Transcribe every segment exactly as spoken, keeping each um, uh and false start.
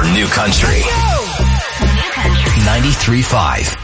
New Country. ninety-three point five.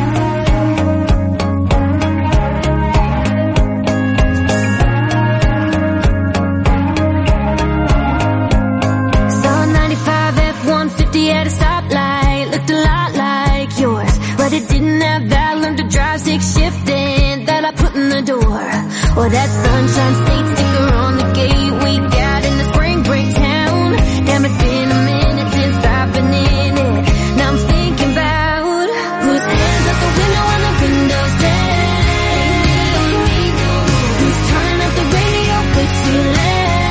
At a stoplight, looked a lot like yours, but it didn't have that learn to drive stick shifting that I put in the door. Or that sunshine state sticker on the gate we got in the spring break town. Damn, it's been a minute since I've been in it. Now I'm thinking about whose hands out the window and the windows down. Who's turning up the radio way too loud.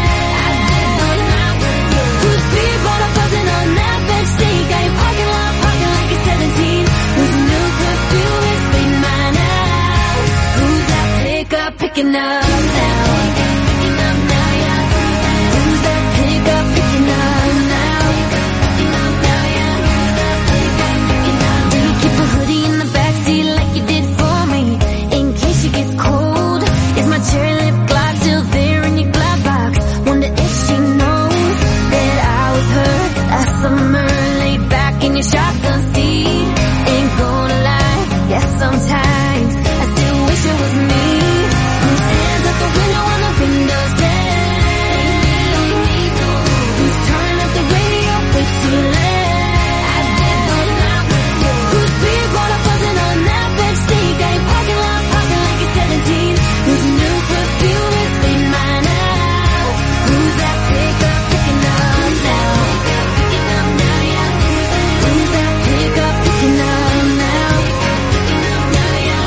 Whose people are buzzing on that bench seat. Got your parking lot parking like it's seventeen. Whose new perfume is fading mine out. Who's that pickup picking up now? Picking up now, yeah. Who's that pickup picking up now? Picking up now, yeah. Who's that pickup picking up? Do you keep a hoodie in the backseat like you did for me in case she gets cold? Is my cherry lip gloss still there in your glove box? Wonder if she knows that I was her last summer, laid back in your shotgun seat. Ain't gonna lie, yes, sometimes I still wish it was me. Whose hands out the window and the windows down. Who's turning up the radio way too loud. Whose people are buzzing on that bench seat. Got your parking lot parking like it's seventeen. Whose new perfume is fading mine out. Who's that pickup picking up now? Picking up now, yeah. Who's that pickup picking up now? Picking up now, yeah.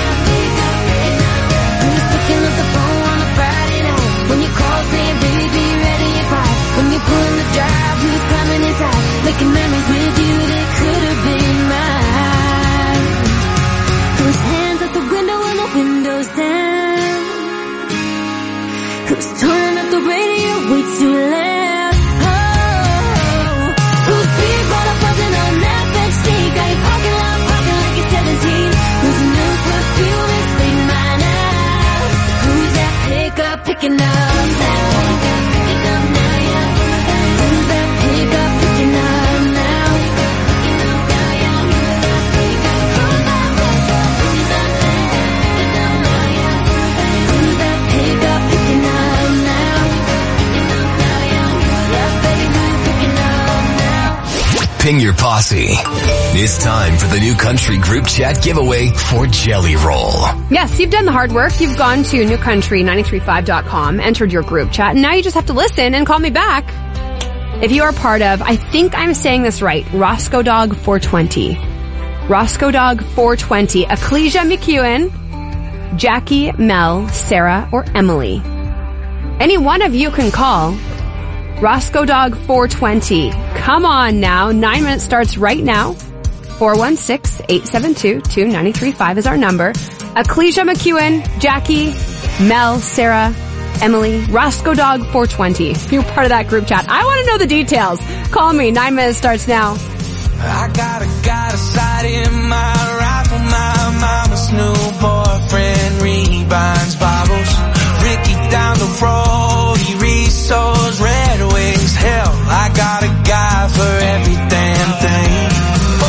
Who's picking up the phone on a Friday night when you call saying, baby, be ready at five? When you pull in the drive, who's climbing inside, making memories with you that could have been mine? Whose hands out the window and the windows down? Who's turning up the radio way too loud? Oh, whose people are buzzing on that bench seat? Got your parking lot parking like it's seventeen. Whose new perfume is fading mine out? Who's that pickup picking up now? Picking up now, yeah. Who's that pickup picking up now? Picking up now, yeah. Who's that pickup? Who's that pickup? Who's that picking up now, yeah? Who's that pickup picking up now? Picking up now, yeah. Yeah, baby, who's picking up now? Ping your posse. It's time for the New Country group chat giveaway for Jelly Roll. Yes, you've done the hard work. You've gone to new country nine three five dot com, entered your group chat, and now you just have to listen and call me back. If you are part of, I think I'm saying this right, Roscoe Dog four twenty. Roscoe Dog four twenty. Ecclesia McEwen, Jackie, Mel, Sarah, or Emily. Any one of you can call. Roscoe Dog four twenty. Come on now. Nine minutes starts right now. four one six, eight seven two, two nine three five is our number. Ecclesia McEwen, Jackie, Mel, Sarah, Emily, Roscoe Dog four twenty. If you're part of that group chat, I want to know the details. Call me. Nine minutes starts now. I got a, got a sight in my rifle. My mama's new boyfriend rebinds Bibles. Ricky down the road, he reads those Red Wings. Hell, I got a guy for every damn thing. Oh,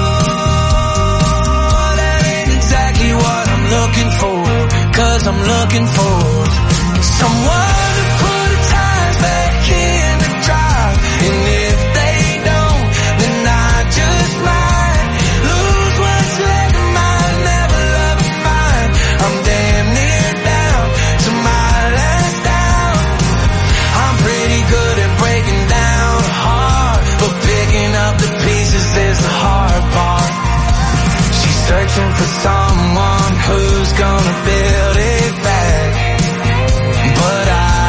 that ain't exactly what I'm looking for. Cause I'm looking for someone to put the tires back in the drive. And if they don't, then I just might lose what's left of mine. Never love of mine. I'm damn near down to my last down. I'm pretty good at breaking down a heart, but picking up the pieces is the hard part. She's searching for someone who's gonna build it back, but I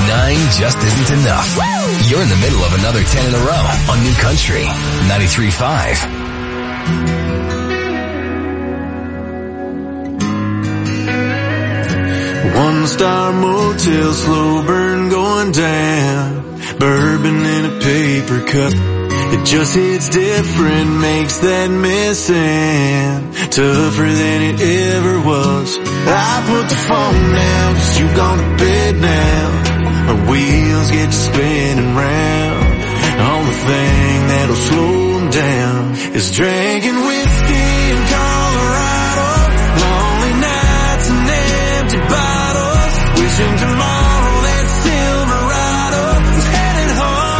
nine just isn't enough. You're in the middle of another ten in a row on New Country ninety-three point five. One star motel, slow burn going down. Bourbon in a paper cup. It just hits different, makes that missing tougher than it ever was. I put the phone down, cause you gone to bed now. My wheels get to spinning round. Only thing that'll slow them down is drinking whiskey in Colorado. Lonely nights and empty bottles. Wishing tomorrow that Silverado was headed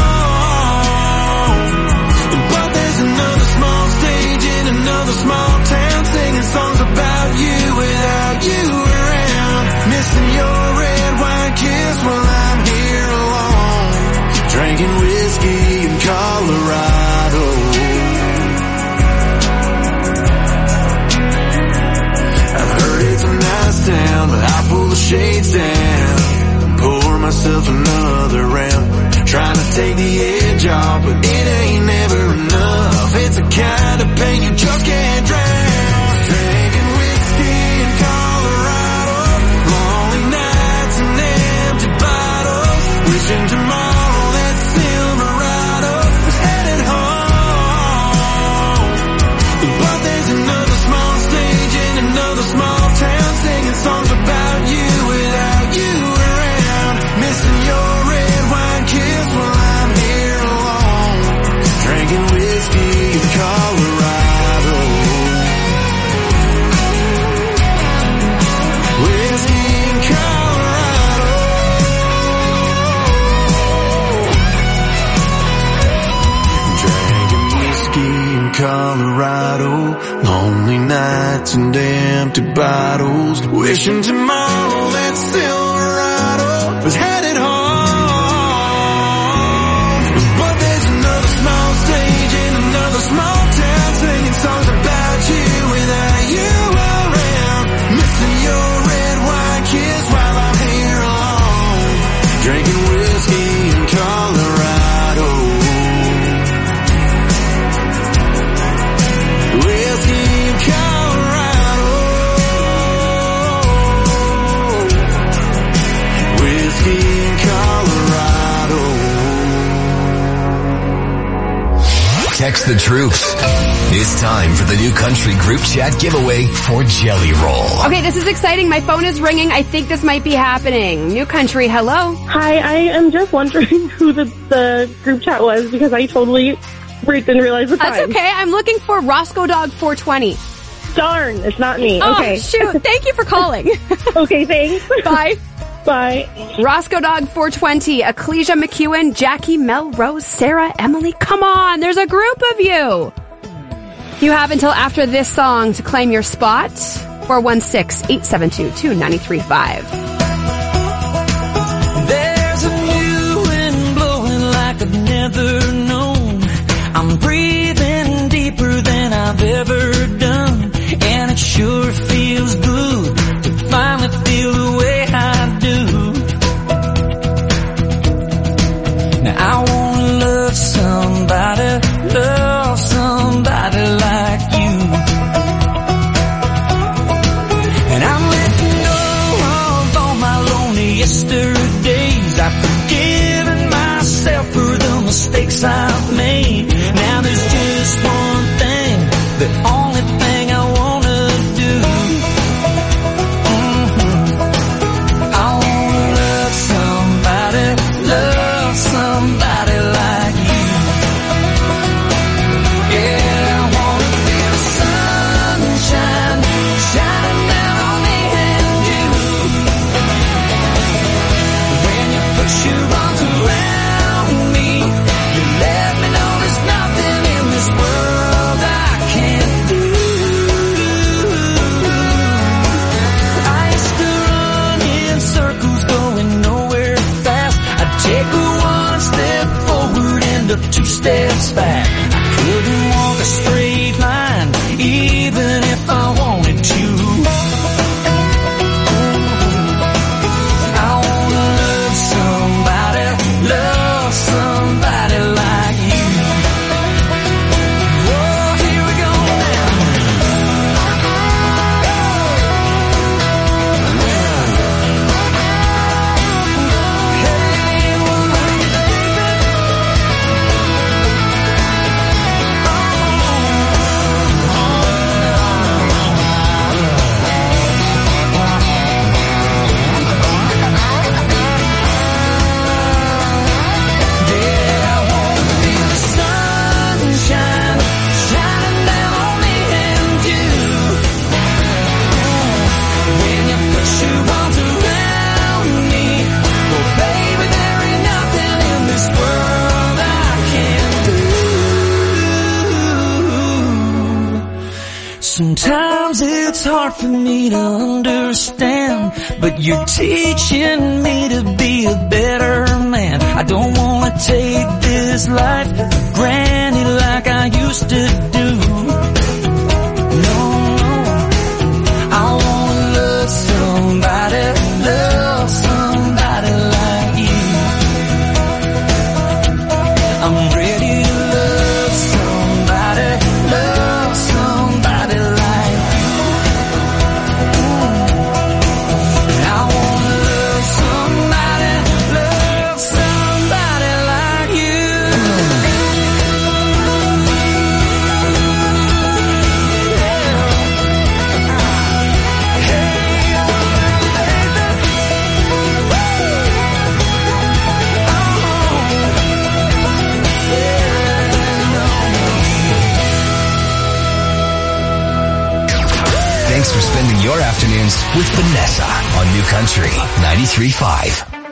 home. But there's another small stage in another small town, singing songs about you without you around. Missing your red wine kiss while I'm here alone. Drinking whiskey in Colorado. I've heard it's a nice town, but I pull the shades down. Pour myself another round. Trying to take the edge off, but it ain't never enough. It's the kind of pain you just can't drown. Drinking whiskey in Colorado. Lonely nights and empty bottles. Wishing tomorrow that Silverado was headed home. But there's another small stage in another small town, singing songs about you without you around. Missing your red wine kiss while I'm here alone. Drinking whiskey in Colorado. Whiskey in Colorado. Drinking whiskey in Colorado. Lonely nights and empty bottles. Wishing tomorrow that Silverado was headed home. But there's another small stage in another small town, singing songs about you without you around. Missing your red wine kiss while I'm here alone. Drinking whiskey in Colorado. Whiskey in Colorado. Whiskey in Colorado. Text the troops. It's time for the New Country Group Chat giveaway for Jelly Roll. Okay, this is exciting. My phone is ringing. I think this might be happening. New Country, hello. Hi, I am just wondering who the, the group chat was because I totally didn't realize the time. That's okay. I'm looking for Roscoe Dog four twenty. Darn, it's not me. Oh, Okay. shoot. Thank you for calling. Okay, thanks. Bye. Bye. Roscoe Dog four twenty, Ecclesia McEwen, Jackie, Melrose, Sarah, Emily. Come on, there's a group of you. You have until after this song to claim your spot. four one six, eight seven two, two nine three five. There's a new wind blowing like I've never known. I'm breathing deeper than I've ever done. And it sure feels good to finally feel the way I do. Now I wanna love somebody, love somebody like you. And I'm letting go of all my lonely yesterdays. I've forgiven myself for the mistakes I've made. Now there's just one thing, the only thing I wanna do. Mm-hmm. I wanna love somebody, love somebody like you. Yeah, I wanna feel the sunshine shining down on me and you. When you push your arms around me, you let me know there's nothing in this world I can't do. I used to run in circles going nowhere fast. I'd take one step forward, end up two steps back. I couldn't walk a straight line, even if I wanted to. I wanna love somebody. Sometimes it's hard for me to understand, but you're teaching me to be a better man. I don't wanna take this life for granted like I used to do. No, I wanna love somebody, love somebody like you. I'm ready to love somebody, love somebody like you. I wanna love somebody, love somebody like you. Thanks for spending your afternoons with Vanessa on New Country ninety-three point five.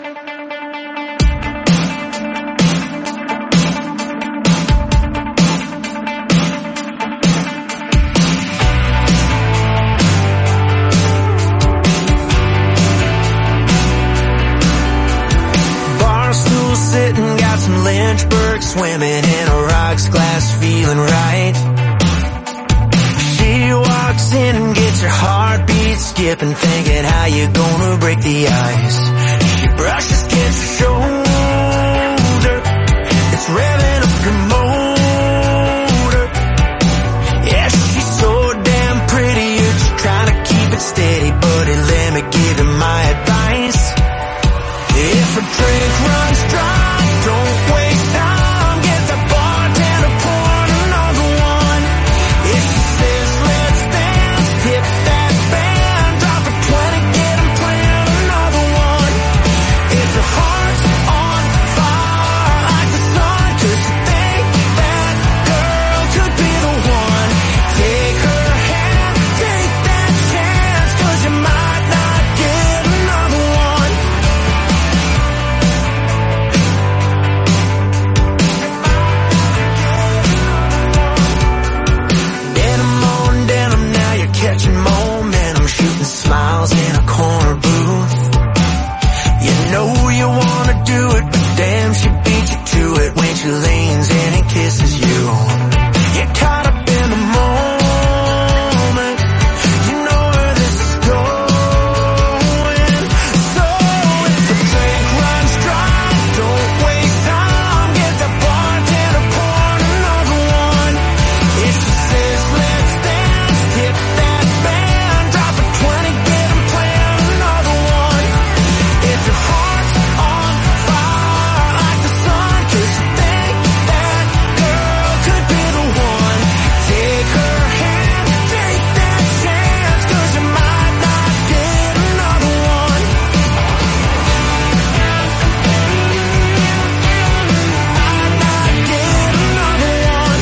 Barstool sitting, got some Lynchburg swimming in a rocks glass, feeling right. She walks in and gets her heartbeat skipping, thinking how you gonna break the ice. She brushes against her shoulder, it's revving up her motor. Yeah, she's so damn pretty, you're just trying to keep it steady. Buddy, let me give you my advice. If a drink runs dry, don't waste time, get the bartender pouring another one. If she says let's dance, tip that band, drop a twenty, get 'em playing another one. If your heart's on fire like the sun, 'cause you think that girl could be the one, take her hand, take that chance, 'cause you might not get another one. Denim on denim, now you're catching momentum, shooting smiles in a corner booth. You know you wanna do it, but damn, she beat you to it when she leans in and kisses you. You're caught up in the moment, you know where this is going. So if the drink runs dry, don't waste time, get the bartender pouring another one. If she says let's dance, tip that band, drop a twenty, get 'em playing another one. If your heart's on fire like the sun, 'cause you think that girl could be the one, take her hand, take that chance, 'cause you might not get another one. Might not get another one.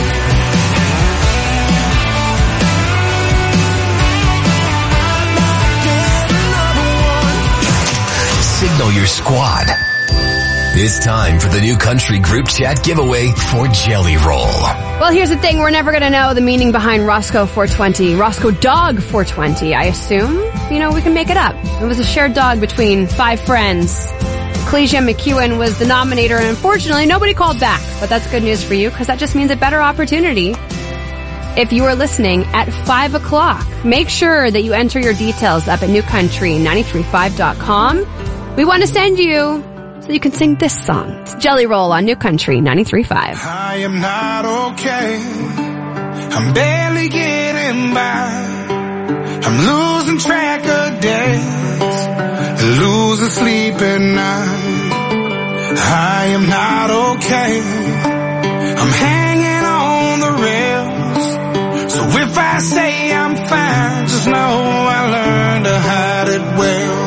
Signal your squad. It's time for the New Country Group Chat giveaway for Jelly Roll. Well, here's the thing. We're never going to know the meaning behind Roscoe four twenty. Roscoe Dog four twenty, I assume. You know, we can make it up. It was a shared dog between five friends. Ecclesia McEwen was the nominator, and unfortunately, nobody called back. But that's good news for you, because that just means a better opportunity. If you are listening at five o'clock, make sure that you enter your details up at new country nine three five dot com. We want to send you so you can sing this song. It's Jelly Roll on New Country ninety-three point five. I am not okay. I'm barely getting by. I'm losing track of days, losing sleep at night. I am not okay. I'm hanging on the rails. So if I say I'm fine, just know I learned to hide it well.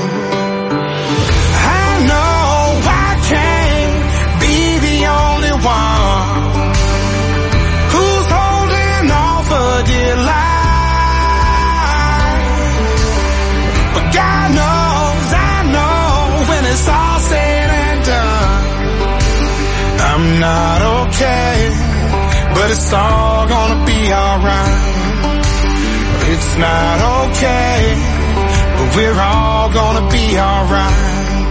Who's holding on for dear life? But God knows, I know, when it's all said and done, I'm not okay, but it's all gonna be alright. It's not okay, but we're all gonna be alright.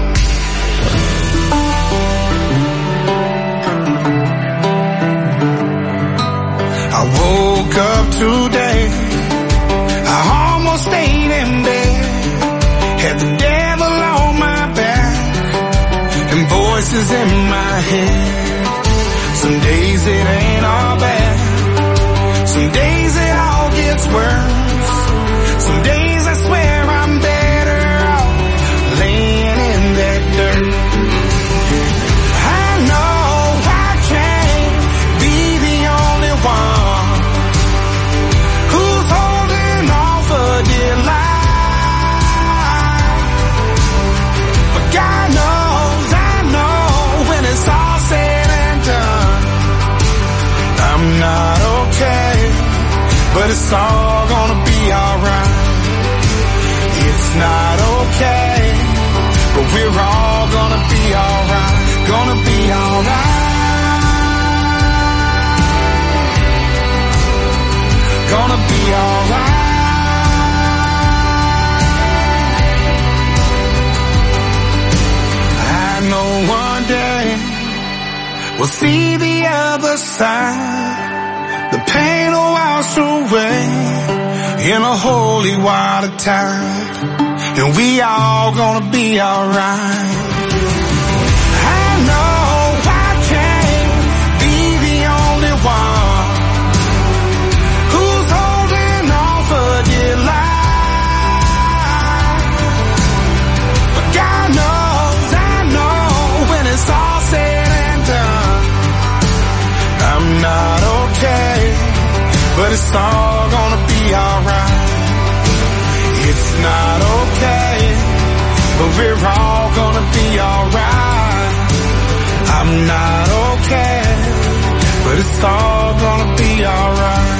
I woke up today, I almost stayed in bed, had the devil on my back, and voices in my head. Some days it ain't all bad, some days it all gets worse, some days I swear I'm better off laying in that dirt. I know I can't be the only one who's holding on for dear life, but God knows, I know when it's all said and done, I'm not okay, but it's all gonna be alright. It's not okay, but we're all gonna be alright, gonna be alright, gonna be alright. I know one day we'll see the other side, the pain will wash away in a holy water tide, and we all gonna be alright. I know I can't be the only one who's holding on for dear life, but God knows, I know when it's all said and done, I'm not okay, but it's all gonna be alright. It's not okay, but we're all gonna be alright. I'm not okay, but it's all gonna be alright.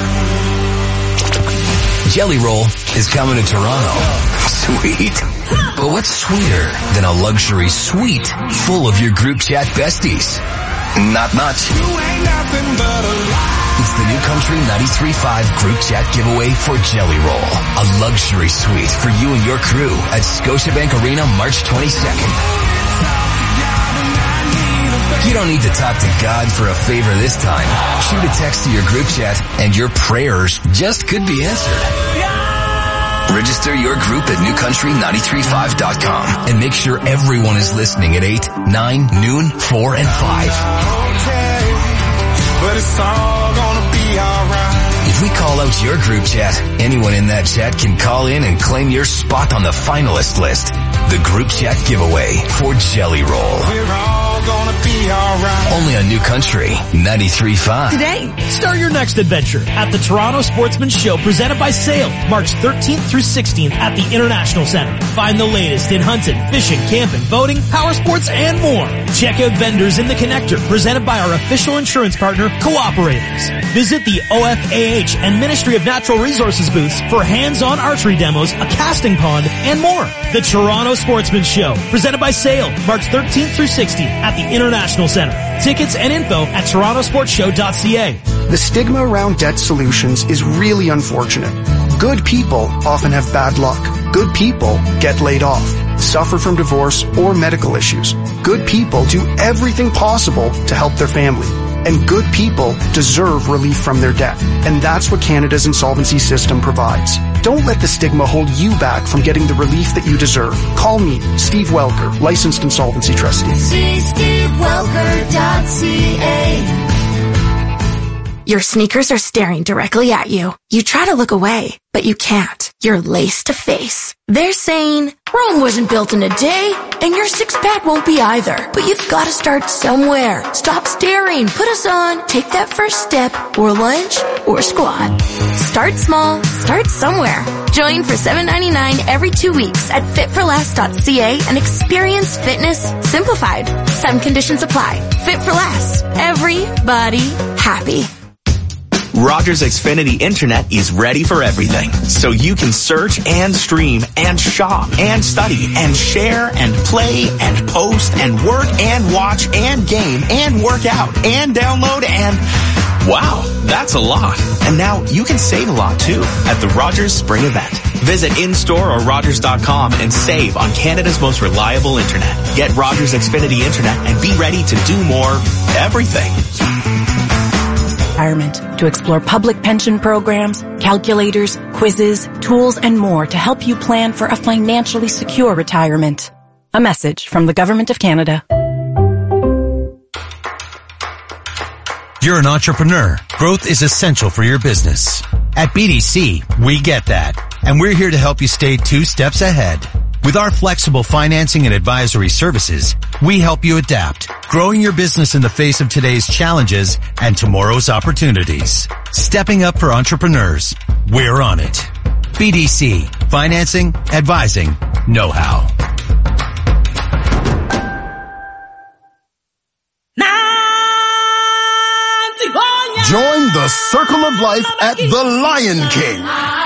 Jelly Roll is coming to Toronto. Sweet. But what's sweeter than a luxury suite full of your group chat besties? Not much. You ain't nothing but a lie. It's the New Country ninety-three point five group chat giveaway for Jelly Roll. A luxury suite for you and your crew at Scotiabank Arena March twenty-second. You don't need to talk to God for a favor this time. Shoot a text to your group chat and your prayers just could be answered. Register your group at new country nine three five dot com and make sure everyone is listening at eight, nine, noon, four, and five. Okay, but it's all gonna be alright. If we call out your group chat, anyone in that chat can call in and claim your spot on the finalist list. The group chat giveaway for Jelly Roll. We're all gonna be alright. Only on New Country ninety-three point five. Today, start your next adventure at the Toronto Sportsman Show presented by Sail, March thirteenth through sixteenth at the International Centre. Find the latest in hunting, fishing, camping, boating, power sports, and more. Check out vendors in the Connector presented by our official insurance partner, Cooperators. Visit the O F A H and Ministry of Natural Resources booths for hands-on archery demos, a casting pond, and more. The Toronto Sportsman Show presented by Sail, March thirteenth through sixteenth at the International Centre. Tickets and info at toronto sports show dot c a. The stigma around debt solutions is really unfortunate. Good people often have bad luck. Good people get laid off, suffer from divorce or medical issues. Good people do everything possible to help their family. And good people deserve relief from their debt. And that's what Canada's insolvency system provides. Don't let the stigma hold you back from getting the relief that you deserve. Call me, Steve Welker, licensed insolvency trustee. See steve welker dot c a. Your sneakers are staring directly at you. You try to look away, but you can't. You're laced to face. They're saying, Rome wasn't built in a day, and your six-pack won't be either. But you've got to start somewhere. Stop staring. Put us on. Take that first step, or lunge, or squat. Start small. Start somewhere. Join for seven ninety-nine every two weeks at fit for less dot c a and experience fitness simplified. Some conditions apply. Fit for Less. Everybody happy. Rogers Xfinity Internet is ready for everything, so you can search and stream and shop and study and share and play and post and work and watch and game and work out and download and Wow, that's a lot. And now you can save a lot too at the Rogers Spring Event. Visit in-store or Rogers dot com and save on Canada's most reliable internet. Get Rogers Xfinity Internet and be ready to do more everything. Retirement to explore public pension programs, calculators, quizzes, tools, and more to help you plan for a financially secure retirement. A message from the Government of Canada. You're an entrepreneur. Growth is essential for your business. At B D C, we get that. And we're here to help you stay two steps ahead. With our flexible financing and advisory services, we help you adapt, growing your business in the face of today's challenges and tomorrow's opportunities. Stepping up for entrepreneurs. We're on it. B D C. Financing, advising, know-how. Join the circle of life at the Lion King.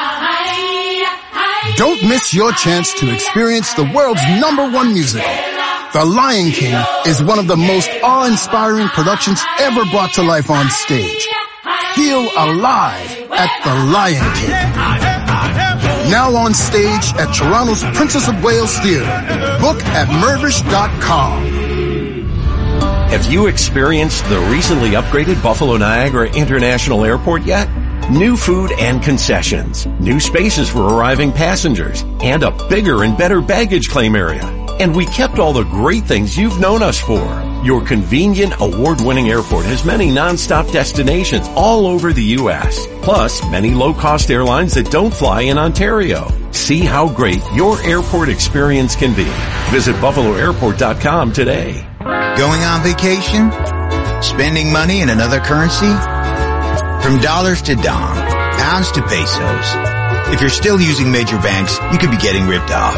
Don't miss your chance to experience the world's number one musical. The Lion King is one of the most awe-inspiring productions ever brought to life on stage. Feel alive at the Lion King. Now on stage at Toronto's Princess of Wales Theatre. Book at Mirvish dot com. Have you experienced the recently upgraded Buffalo Niagara International Airport yet? New food and concessions, new spaces for arriving passengers, and a bigger and better baggage claim area. And we kept all the great things you've known us for. Your convenient, award-winning airport has many non-stop destinations all over the U S, plus many low-cost airlines that don't fly in Ontario. See how great your airport experience can be. Visit buffalo airport dot com today. Going on vacation? Spending money in another currency? From dollars to dong, pounds to pesos. If you're still using major banks, you could be getting ripped off.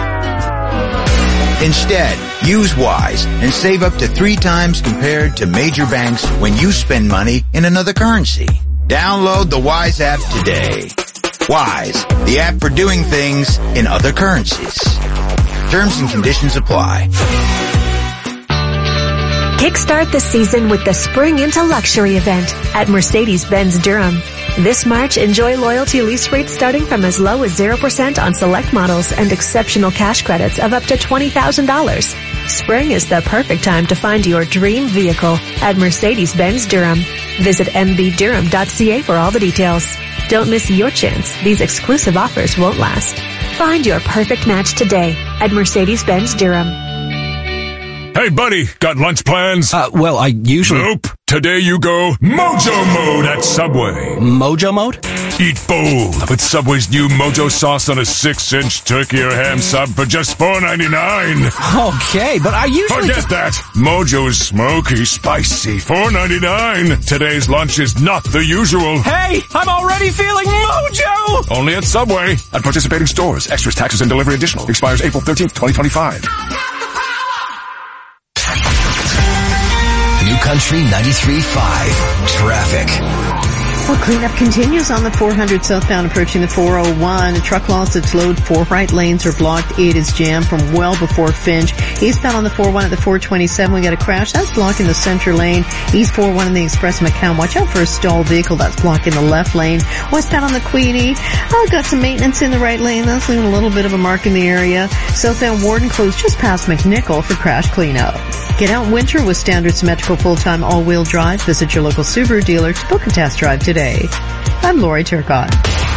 Instead, use Wise and save up to three times compared to major banks when you spend money in another currency. Download the Wise app today. Wise, the app for doing things in other currencies. Terms and conditions apply. Kickstart the season with the Spring Into Luxury event at Mercedes-Benz Durham. This March, enjoy loyalty lease rates starting from as low as zero percent on select models and exceptional cash credits of up to twenty thousand dollars. Spring is the perfect time to find your dream vehicle at Mercedes-Benz Durham. Visit m b durham dot c a for all the details. Don't miss your chance. These exclusive offers won't last. Find your perfect match today at Mercedes-Benz Durham. Hey, buddy, got lunch plans? Uh, well, I usually... Nope. Today you go Mojo Mode at Subway. Mojo Mode? Eat bold with Subway's new Mojo sauce on a six-inch turkey or ham sub for just four ninety-nine. Okay, but I usually... Forget just... that. Mojo's smoky, spicy, four ninety-nine. Today's lunch is not the usual. Hey, I'm already feeling Mojo! Only at Subway. At participating stores. Extras, taxes, and delivery additional. Expires April thirteenth, twenty twenty-five. New Country ninety-three point five. Traffic. Well, cleanup continues on the four hundred southbound approaching the four oh one. A truck loss its load. Four right lanes are blocked. Eight is jammed from well before Finch. Eastbound on the four oh one at the four twenty-seven, we got a crash. That's blocking the center lane. East four oh one in the Express McCown. Watch out for a stalled vehicle. That's blocking the left lane. Westbound on the Queenie. Oh, got some maintenance in the right lane. That's leaving a little bit of a mark in the area. Southbound Warden closed just past McNichol for crash cleanup. Get out in winter with standard symmetrical full-time all-wheel drive. Visit your local Subaru dealer to book a test drive today. I'm Lori Turcott.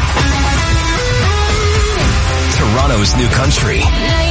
Toronto's New Country.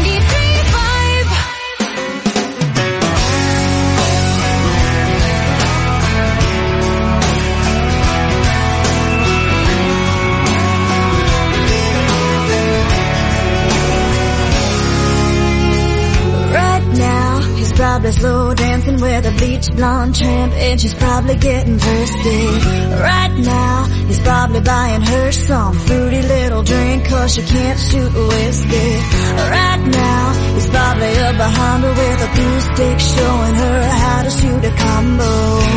Probably slow dancing with a bleach blonde tramp, and she's probably getting thirsty. Right now, he's probably buying her some fruity little drink, cause she can't shoot whiskey. Right now, he's probably up behind her with a glue stick, showing her how to shoot a combo.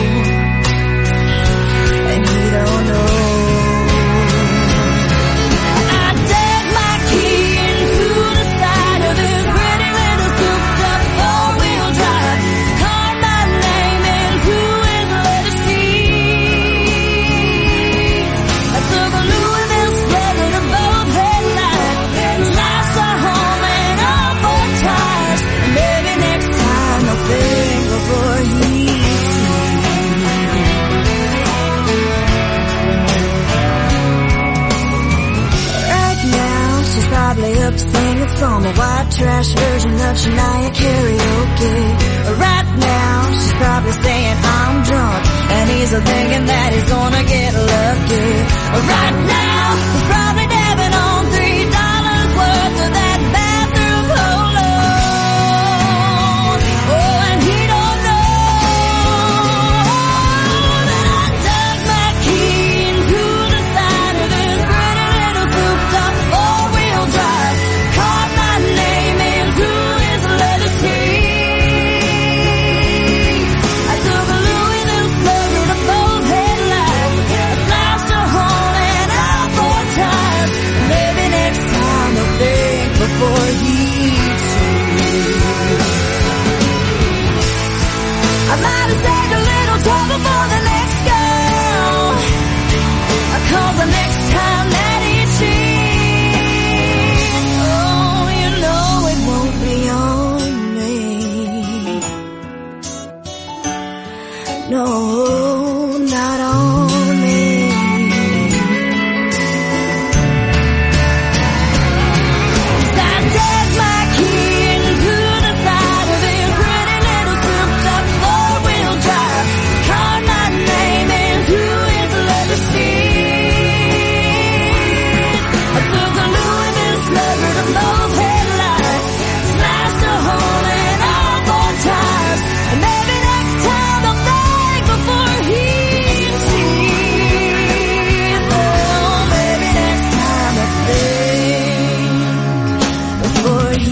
And he don't know. trash version of Shania karaoke. Right now, she's probably saying I'm drunk, and he's thinking that he's gonna get lucky. Right now, he's probably dabbing on three dollars worth of that bathroom cologne. Oh, and he don't know that I dug my key into the side of his pretty little souped-up four-wheel drive. Caught my name into his leather seat. I took a Louisville slugger to both headlights. I slashed a hole and out four tires. Maybe next time I'll think before he cheats. I might have saved a little trouble for the next girl, 'cause the next time that he cheats, oh, you know it won't be on me. No, not on me. 'Cause I dug my key into the side of his pretty little souped-up four-wheel drive. Carved my name into his leather seat. I took a Louisville slugger to both headlights. Slashed a hole in all four tires. And maybe next time I'll think before he sees. Oh, maybe next time I'll think before he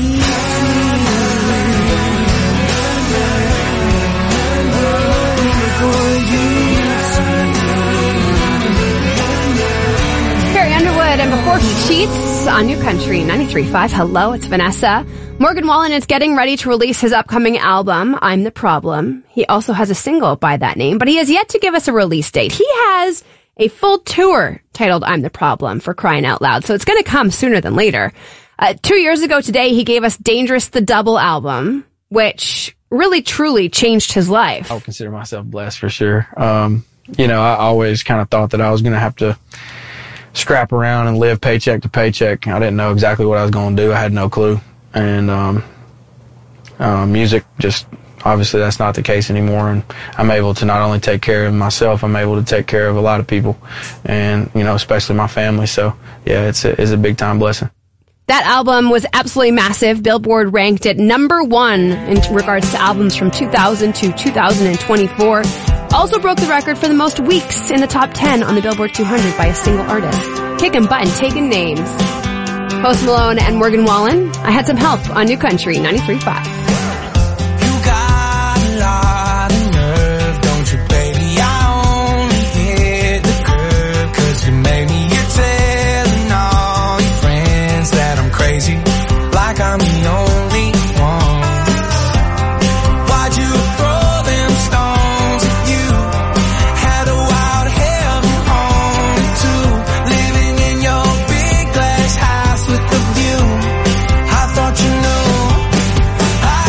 Carrie Underwood and Before He Cheats on New Country ninety-three point five. Hello, it's Vanessa. Morgan Wallen is getting ready to release his upcoming album, I'm the Problem. He also has a single by that name, but he has yet to give us a release date. He has a full tour titled I'm the Problem, for crying out loud, so it's going to come sooner than later. Uh, two years ago today, he gave us Dangerous the Double album, which really truly changed his life. I would consider myself blessed for sure. Um, you know, I always kind of thought that I was going to have to scrap around and live paycheck to paycheck. I didn't know exactly what I was going to do. I had no clue. And um, uh, music, just obviously that's not the case anymore. And I'm able to not only take care of myself, I'm able to take care of a lot of people, and, you know, especially my family. So, yeah, it's a, it's a big time blessing. That album was absolutely massive. Billboard ranked it number one in regards to albums from two thousand to two thousand twenty-four. Also broke the record for the most weeks in the top ten on the Billboard two hundred by a single artist. Kicking butt and taking names. Post Malone and Morgan Wallen. I had some help on New Country ninety-three point five. You got a lot of nerve, don't you, baby? I only hit the curb 'cause you made me. You're telling all your friends that I'm crazy, like I'm the only one. Why'd you throw them stones at you? Had a wild hair of your own too, living in your big glass house with the view. I thought you knew I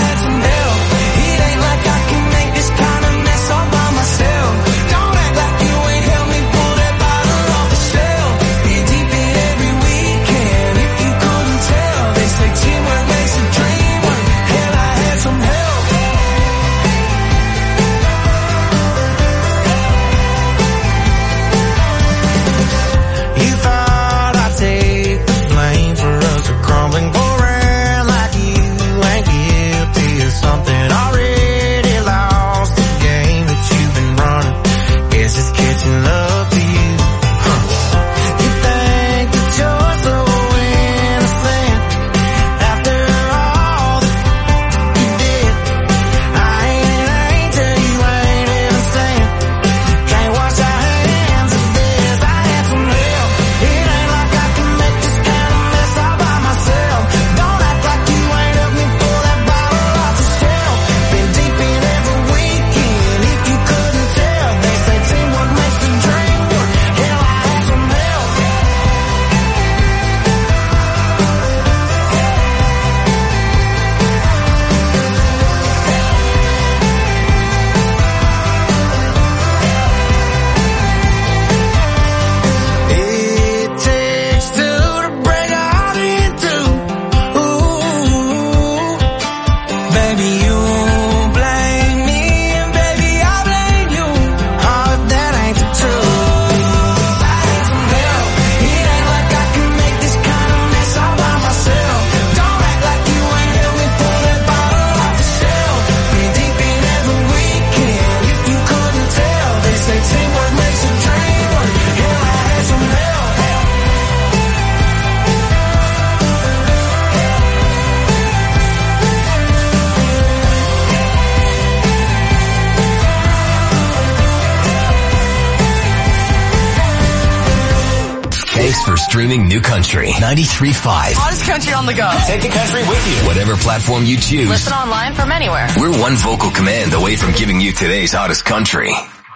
Thanks for streaming New Country ninety-three point five. Hottest country on the go. Take the country with you. Whatever platform you choose. Listen online from anywhere. We're one vocal command away from giving you today's hottest country.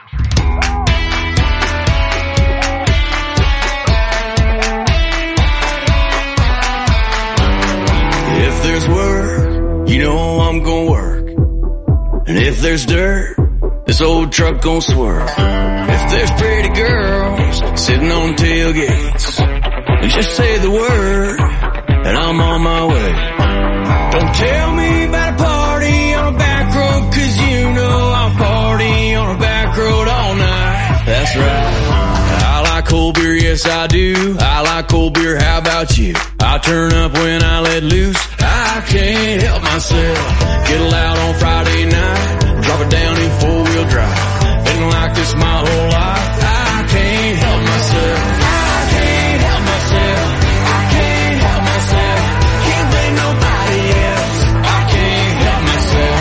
If there's work, you know I'm gonna work. And if there's dirt, this old truck gon' swerve. If there's pretty girls sitting on tailgates, and just say the word, and I'm on my way. Don't tell me about a party on a back road, cause you know I'll party on a back road all night. That's right. I like cold beer, yes I do. I like cold beer, how about you? I turn up when I let loose. I can't help myself. Get loud on Friday night. Drop it down in four-wheel drive. Been like this my whole life. I can't help myself. I can't help myself. I can't help myself. Can't blame nobody else. I can't help myself.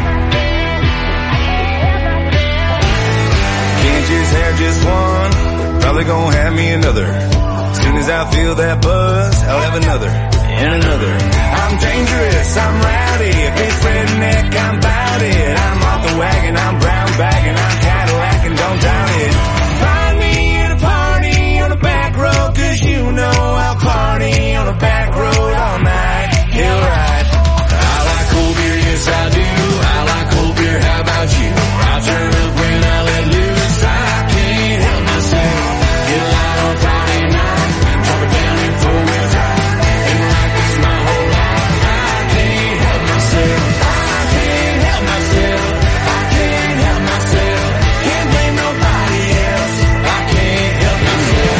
Can't just have just one. Probably gonna have me another. As soon as I feel that buzz, I'll have another and another. I'm dangerous, I'm rowdy. A big redneck, I'm bout it. I'm off the wagon, I'm brown bagging, I'm Cadillac and don't doubt it. Find me at a party on a back road, cause you know I'll party on a back road all night. Hell right. I like cold beer, yes I do. I like cold beer, how about you? I turn up when I let loose. I can't help myself. Get loud on Friday night. Drop it down in four-wheel drive. Been like this my whole life. I can't help myself. I can't help myself. I can't help myself. Can't blame nobody else. I can't help myself.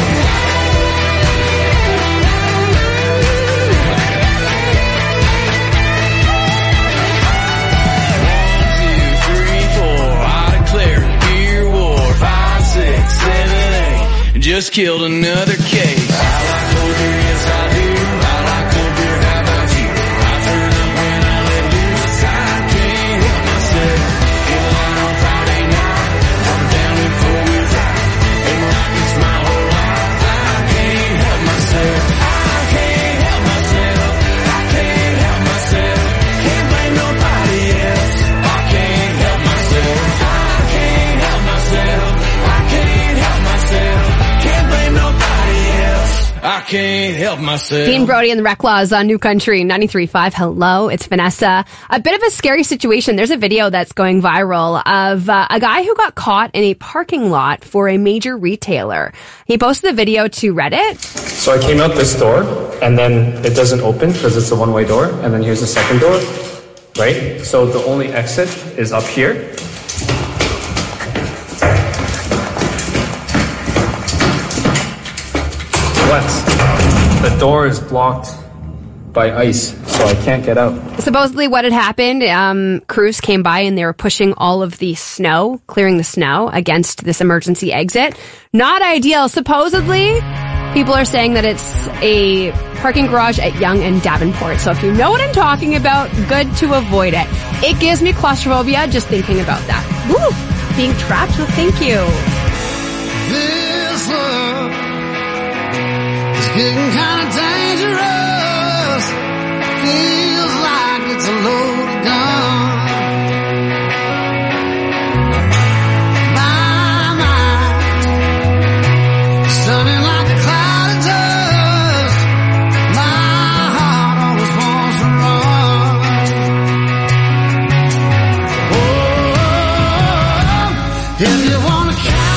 One, two, three, four. I declare beer war. Five, six, seven, eight. Just killed another case. I like cold beer, yes I do. I like cold beer, how about you? I turn up when I let loose. I can't help myself. Get loud on Friday night. Drop it down in four-wheel drive. Been like this my whole life. I can't help myself. I can't help myself. I can't help myself. Can't blame nobody else. I can't help myself. I can't help myself. I can't help myself. Can't blame nobody else. I can't help myself. Dean Brody and the Reclaws on New Country ninety-three point five. Hello, it's Vanessa. A bit of a scary situation. There's a video that's going viral of uh, a guy who got caught in a parking lot for a major retailer. He posted the video to Reddit. So I came out this door, and then it doesn't open because it's a one-way door, and then here's the second door, right? So the only exit is up here. But the door is blocked by ice, so I can't get out. Supposedly what had happened, um, crews came by and they were pushing all of the snow, clearing the snow against this emergency exit. Not ideal. Supposedly, people are saying that it's a parking garage at Yonge and Davenport. So if you know what I'm talking about, good to avoid it. It gives me claustrophobia just thinking about that. Woo! Being trapped? Well, thank you. This love is getting kind of dangerous. Feels like it's a loaded gun. My mind stunning like a cloud of dust. My heart always wants to run. Oh, if you wanna count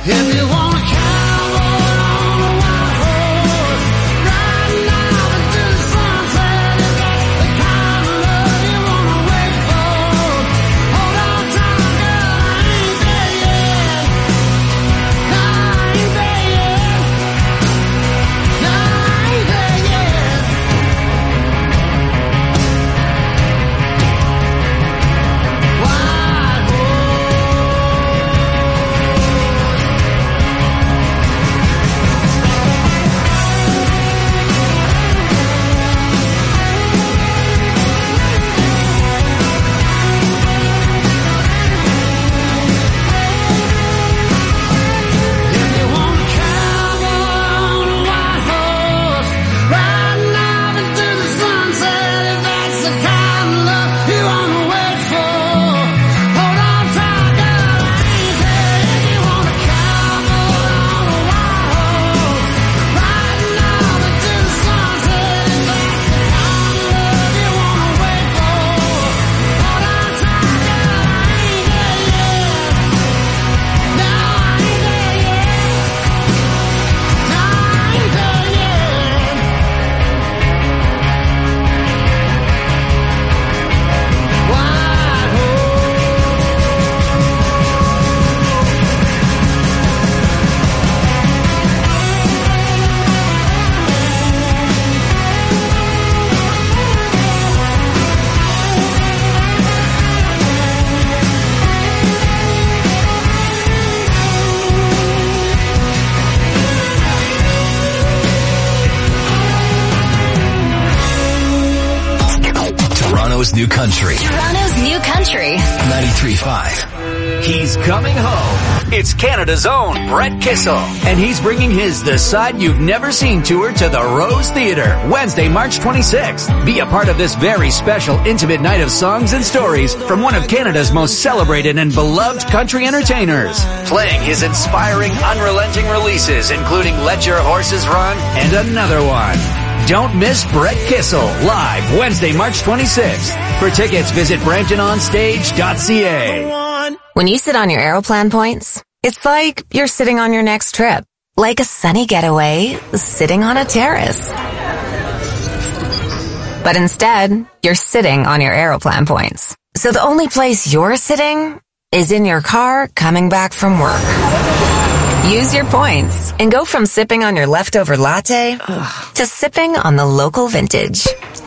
If you want a cowboy on a white horse, riding out into the sunset, if that's the kind of love you wanna wait for, hold on tight, girl, I ain't there yet. No, I ain't there yet. No, I ain't there yet. White If you want a cowboy on a white horse, riding out into the sunset, if that's the kind of love you wanna wait for, hold on tight, girl, I ain't there. If you want a cowboy on a white horse, riding out into the sunset, if that's the kind of love you wanna wait for, hold on tight, girl, I ain't there yet. No, I ain't there yet. No, I ain't there yet. White Toronto's new country. Toronto's new country. ninety-three point five. He's coming home. It's Canada's own Brett Kissel, and he's bringing his The Side You've Never Seen tour to the Rose Theatre, Wednesday, March twenty-sixth. Be a part of this very special, intimate night of songs and stories from one of Canada's most celebrated and beloved country entertainers, playing his inspiring, unrelenting releases, including Let Your Horses Run and another one. Don't miss Brett Kissel live Wednesday, March twenty-sixth. For tickets, visit brampton on stage dot c a. When you sit on your Aeroplan points, it's like you're sitting on your next trip. Like a sunny getaway, sitting on a terrace. But instead, you're sitting on your Aeroplan points. So the only place you're sitting is in your car coming back from work. Use your points and go from sipping on your leftover latte to sipping on the local vintage.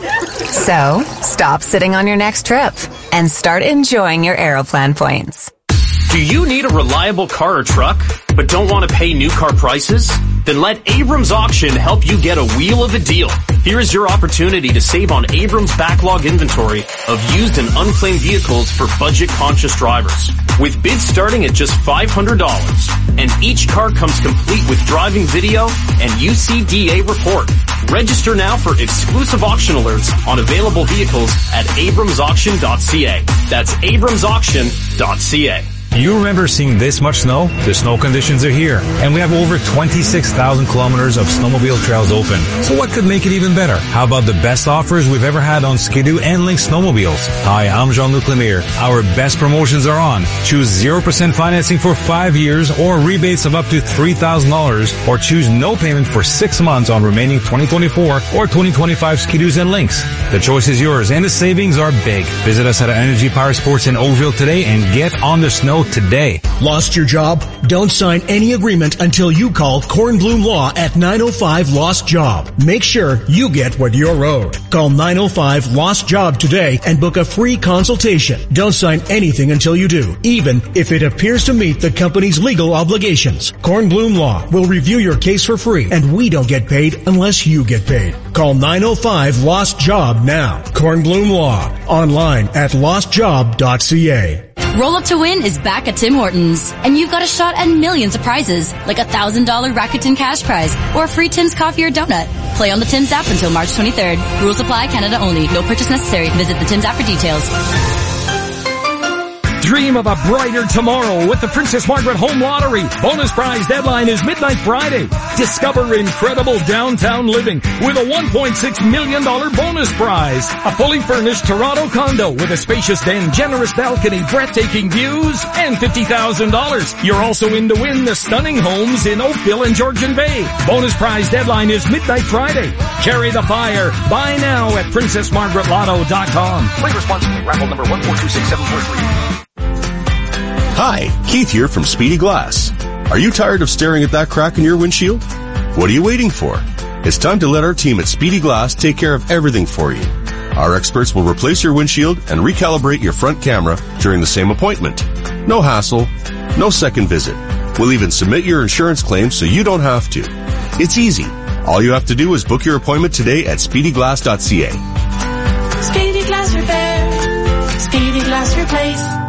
So, stop sitting on your next trip and start enjoying your Aeroplan points. Do you need a reliable car or truck, but don't want to pay new car prices? Then let Abrams Auction help you get a wheel of a deal. Here is your opportunity to save on Abrams' backlog inventory of used and unclaimed vehicles for budget-conscious drivers. With bids starting at just five hundred dollars, and each car comes complete with driving video and U C D A report. Register now for exclusive auction alerts on available vehicles at abrams auction dot c a. That's abrams auction dot c a. You remember seeing this much snow? The snow conditions are here, and we have over twenty-six thousand kilometers of snowmobile trails open. So what could make it even better? How about the best offers we've ever had on Ski-Doo and Lynx snowmobiles? Hi, I'm Jean-Luc Lemire. Our best promotions are on. Choose zero percent financing for five years or rebates of up to three thousand dollars, or choose no payment for six months on remaining twenty twenty-four or twenty twenty-five Ski-Doos and Lynx. The choice is yours, and the savings are big. Visit us at Energy Power Sports in Oakville today and get on the snow today. Lost your job? Don't sign any agreement until you call Kornblum Law at nine oh five Lost Job. Make sure you get what you're owed. Call nine oh five Lost Job today and book a free consultation. Don't sign anything until you do, even if it appears to meet the company's legal obligations. Kornblum Law will review your case for free, and we don't get paid unless you get paid. Call nine oh five Lost Job now. Kornblum Law. Online at lost job dot c a. Roll Up to Win is back at Tim Hortons, and you've got a shot at millions of prizes, like a one thousand dollars Rakuten cash prize or a free Tim's coffee or donut. Play on the Tim's app until March twenty-third. Rules apply, Canada only. No purchase necessary. Visit the Tim's app for details. Dream of a brighter tomorrow with the Princess Margaret Home Lottery. Bonus prize deadline is midnight Friday. Discover incredible downtown living with a one point six million dollars bonus prize. A fully furnished Toronto condo with a spacious den, generous balcony, breathtaking views, and fifty thousand dollars. You're also in to win the stunning homes in Oakville and Georgian Bay. Bonus prize deadline is midnight Friday. Carry the fire. Buy now at princess margaret lotto dot com. Play responsibly. Raffle number one four two six seven four three. Hi, Keith here from Speedy Glass. Are you tired of staring at that crack in your windshield? What are you waiting for? It's time to let our team at Speedy Glass take care of everything for you. Our experts will replace your windshield and recalibrate your front camera during the same appointment. No hassle, no second visit. We'll even submit your insurance claim so you don't have to. It's easy. All you have to do is book your appointment today at speedy glass dot c a. Speedy Glass Repair. Speedy Glass Replace.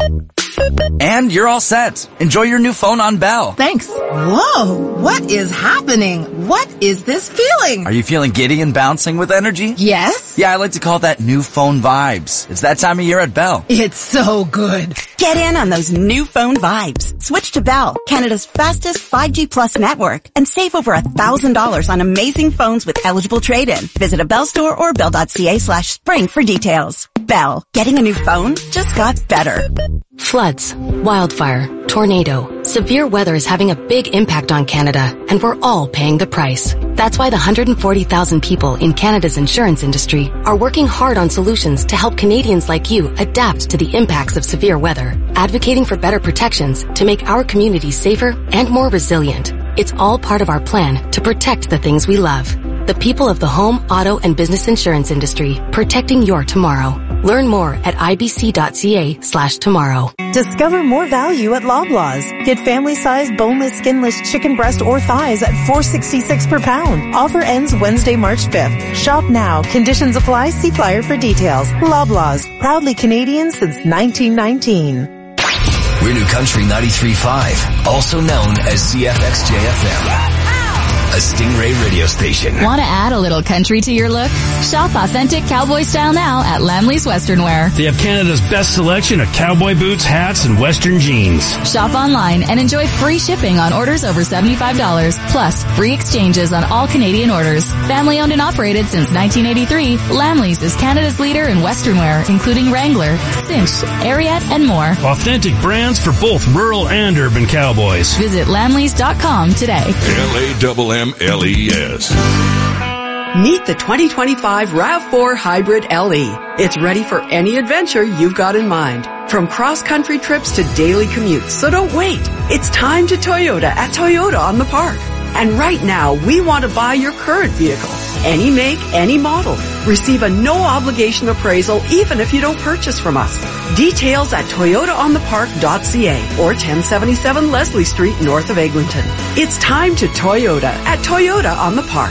And you're all set. Enjoy your new phone on Bell. Thanks. Whoa, what is happening? What is this feeling? Are you feeling giddy and bouncing with energy? Yes. Yeah, I like to call that new phone vibes. It's that time of year at Bell. It's so good. Get in on those new phone vibes. Switch to Bell, Canada's fastest five G plus network, and save over a thousand dollars on amazing phones with eligible trade-in. Visit a Bell store or bell dot c a slash spring for details. Bell, getting a new phone just got better. Floods, wildfire, tornado. Severe weather is having a big impact on Canada, and we're all paying the price. That's why the one hundred forty thousand people in Canada's insurance industry are working hard on solutions to help Canadians like you adapt to the impacts of severe weather, advocating for better protections to make our communities safer and more resilient. It's all part of our plan to protect the things we love. The people of the home, auto, and business insurance industry, protecting your tomorrow. Learn more at ibc dot c a slash tomorrow. Discover more value at Loblaws. Get family-sized boneless, skinless chicken breast or thighs at four dollars and sixty-six cents per pound. Offer ends Wednesday, March fifth. Shop now. Conditions apply. See flyer for details. Loblaws. Proudly Canadian since nineteen nineteen. We're New Country ninety-three point five, also known as C F X J F M. A Stingray radio station. Want to add a little country to your look? Shop authentic cowboy style now at Lamley's Western Wear. They have Canada's best selection of cowboy boots, hats, and Western jeans. Shop online and enjoy free shipping on orders over seventy-five dollars, plus free exchanges on all Canadian orders. Family owned and operated since nineteen eighty-three, Lamley's is Canada's leader in Western wear, including Wrangler, Cinch, Ariat, and more. Authentic brands for both rural and urban cowboys. Visit lamleys dot com today. L A M M L E S. Meet the twenty twenty-five RAV four Hybrid L E. It's ready for any adventure you've got in mind. From cross-country trips to daily commutes. So don't wait. It's time to Toyota at Toyota on the Park. And right now, we want to buy your current vehicle. Any make, any model. Receive a no-obligation appraisal even if you don't purchase from us. Details at toyota on the park dot c a or ten seventy-seven Leslie Street north of Eglinton. It's time to Toyota at Toyota on the Park.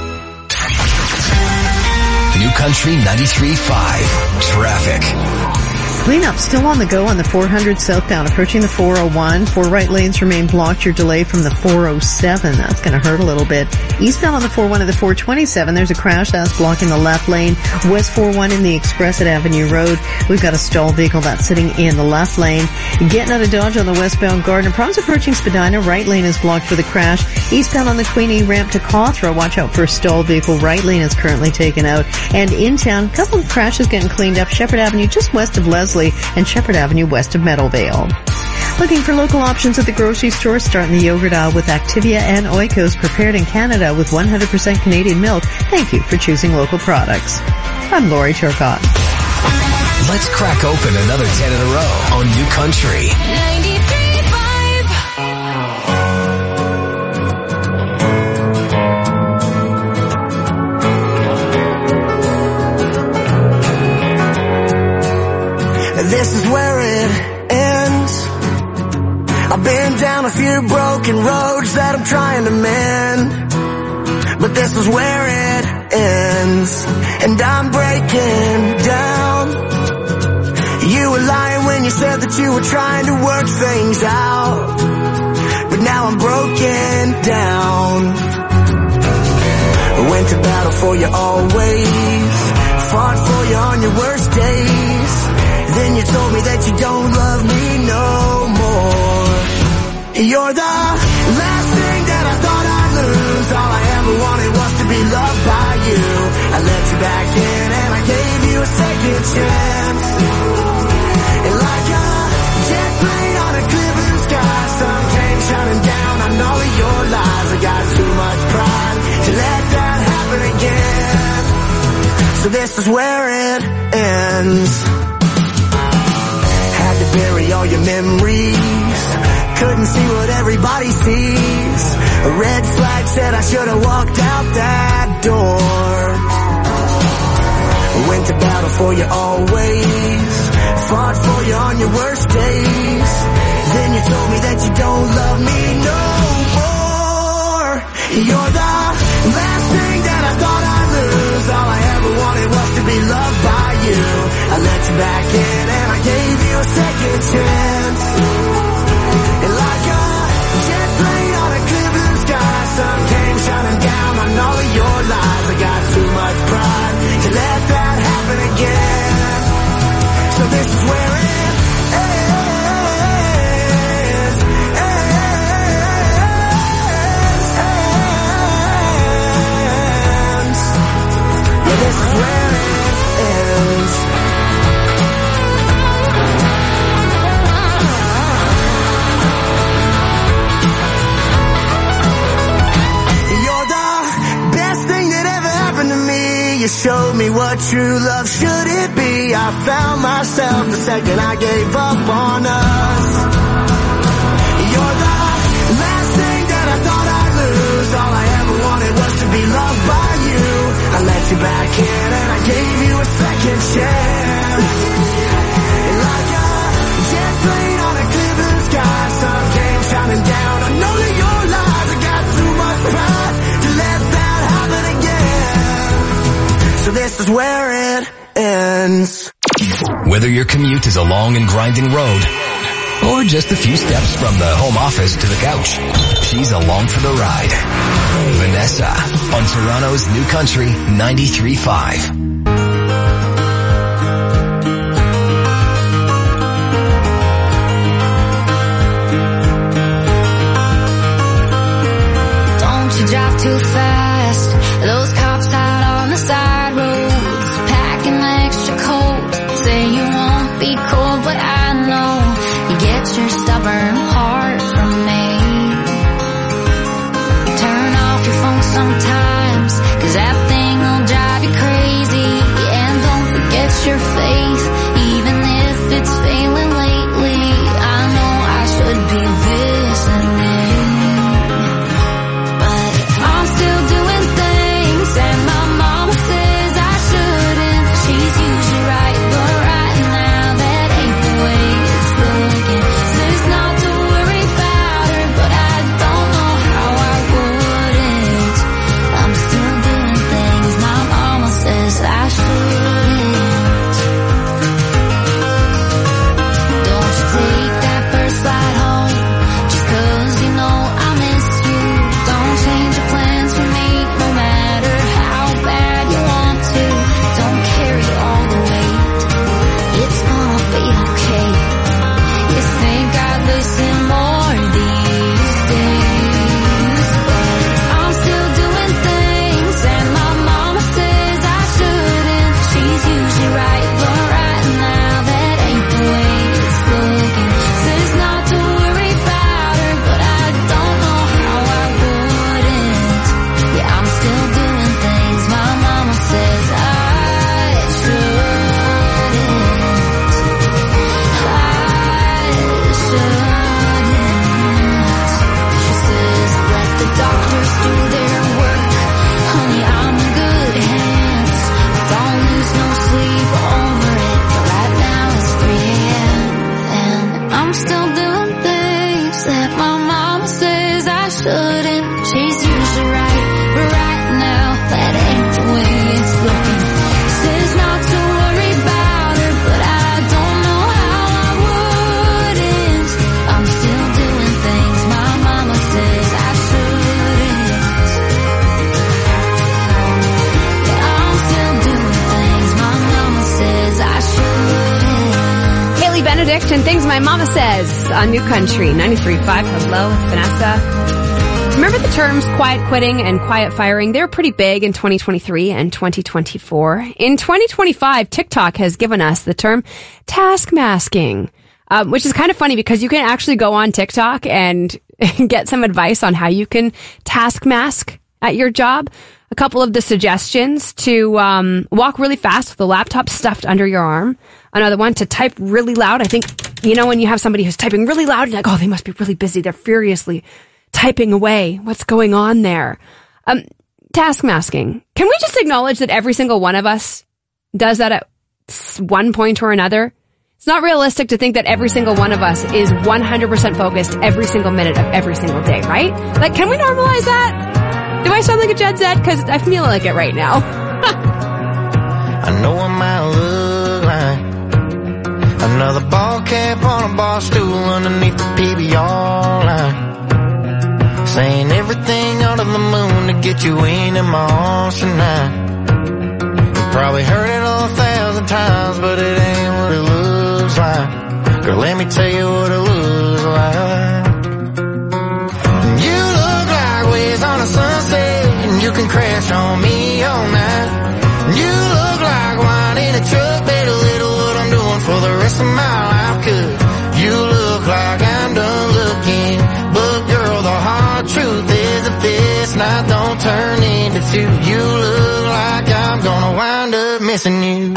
New Country ninety-three point five. Traffic. Cleanup still on the go on the four hundred southbound approaching the four oh one. Four right lanes remain blocked. Your delay from the four oh seven. That's going to hurt a little bit. Eastbound on the four oh one of the four twenty-seven. There's a crash that's blocking the left lane. West four oh one in the Express at Avenue Road. We've got a stalled vehicle that's sitting in the left lane. Getting out of Dodge on the westbound Gardner. Problems approaching Spadina. Right lane is blocked for the crash. Eastbound on the Queenie ramp to Cawthra. Watch out for a stalled vehicle. Right lane is currently taken out. And in town, a couple of crashes getting cleaned up. Shepherd Avenue just west of Leslie and Shepherd Avenue west of Meadowvale. Looking for local options at the grocery store? Start in the yogurt aisle with Activia and Oikos, prepared in Canada with one hundred percent Canadian milk. Thank you for choosing local products. I'm Lori Turcott. Let's crack open another ten in a row on New Country ninety-three point five. This is where it ends. I've been down a few broken roads that I'm trying to mend, but this is where it ends, and I'm breaking down. You were lying when you said that you were trying to work things out, but now I'm broken down. Went to battle for you always, fought for you on your worst days. Then you told me that you don't love me no more. You're the last thing that I thought I'd lose. All I ever wanted was to be loved by you. I let you back in and I gave you a second chance. And like a jet plane on a clear blue sky, sun came shining down on all of your lies. I got too much pride to let that happen again. So this is where it ends. Had to bury all your memories, couldn't see what everybody sees. A red flag said I should have walked out that door. Went to battle for you always, fought for you on your worst days. Then you told me that you don't love me no more. You're the last thing that I thought I'd lose. All I ever wanted was to be loved by you. I let you back in and I gave you a second chance. And like a jet plane on a clear blue sky, sun came shining down on all of your lies. I got too much pride to let that happen again. So this is where it ends. ends. Yeah, this is where it ends. You showed me what true love should it be. I found myself the second I gave up on us. You're the last thing that I thought I'd lose. All I ever wanted was to be loved by you. I let you back in and I gave you a second chance. And like a jet plane on a clear blue sky, sun came shining down. I know that your lies, I got too much pride to let that happen again. So this is where it ends. Whether your commute is a long and grinding road, or just a few steps from the home office to the couch, she's along for the ride. Vanessa on Toronto's New Country ninety-three point five. Drive too fast. Those cops out on the side roads, packing extra coat. Say you won't be cold, but I know you get your stubborn heart from me. Turn off your phone sometimes, 'cause that thing will drive you crazy. And don't forget your faith, even if it's failing lately. I know I should be listening. I'm Things My Mama Says on New Country ninety-three point five. Hello, it's Vanessa. Remember the terms quiet quitting and quiet firing? They're pretty big in twenty twenty-three and twenty twenty-four. In twenty twenty-five, TikTok has given us the term task masking, um, which is kind of funny because you can actually go on TikTok and get some advice on how you can task mask at your job. A couple of the suggestions: to um, walk really fast with the laptop stuffed under your arm. Another one, to type really loud. I think, you know, when you have somebody who's typing really loud, you're like, oh, they must be really busy. They're furiously typing away. What's going on there? Um, task masking. Can we just acknowledge that every single one of us does that at one point or another? It's not realistic to think that every single one of us is one hundred percent focused every single minute of every single day, right? Like, can we normalize that? Do I sound like a Gen Z? Because I feel like it right now. I know I might look like another ball cap on a bar stool underneath the P B R line, saying everything under the moon to get you in in my arms tonight. You probably heard it a thousand times, but it ain't what it looks like. Girl, let me tell you what it looks like. You look like waves on a sunset, and you can crash on me all night. You look like wine in a truck, better little what I'm doing for the rest of my life. Cause you look like I'm done looking, but girl, the hard truth is if this night don't turn into two, you look like I'm gonna wind up missing you.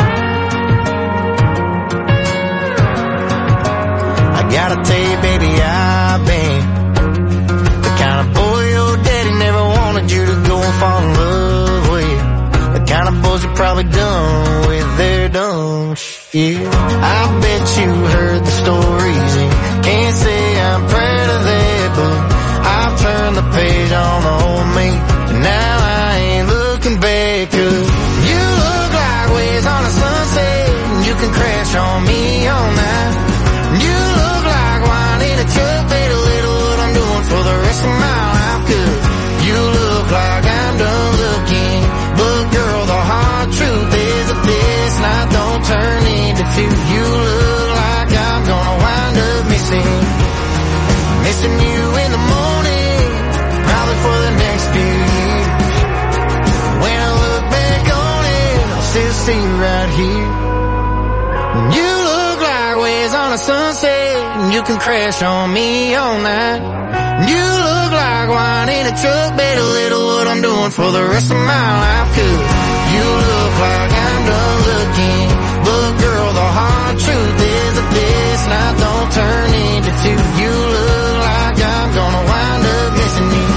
I gotta tell you, baby, I've been the kind of boy your daddy never wanted you to go and fall in love with. The kind of boys you probably done with their dumb shit. I bet you heard the stories and can't say I'm proud of that, but I've turned the page on the old me, and now I ain't looking back. Cause you look like waves on a sunset, and you can crash on me all night. You look like wine in a truck, better little what I'm doing for the rest of my life. Cause you look like I'm done looking, but girl, the hard truth is that this night don't turn into two. You look like I'm gonna wind up missing, missing you in the morning, probably for the next few years. When I look back on it, I'll still see you right here. You look like waves on a sunset, and you can crash on me all night. You look like wine in a truck, better little what I'm doing for the rest of my life. Cause you look like I'm done looking, but girl, the hard truth is that this night don't turn into two. You look like I'm gonna wind up missing you,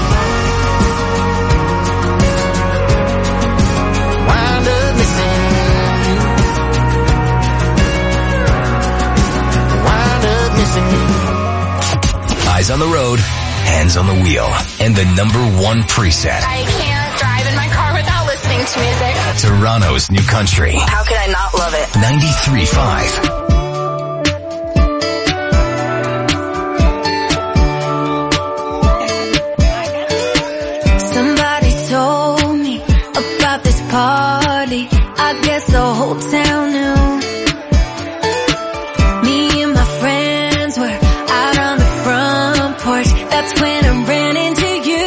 wind up missing you, wind up missing you. Eyes on the road, hands on the wheel, and the number one preset. I can't drive in my car without listening to music. Toronto's New Country. How could I not love it? ninety-three point five. Party, I guess the whole town knew. Me and my friends were out on the front porch. That's when I ran into you.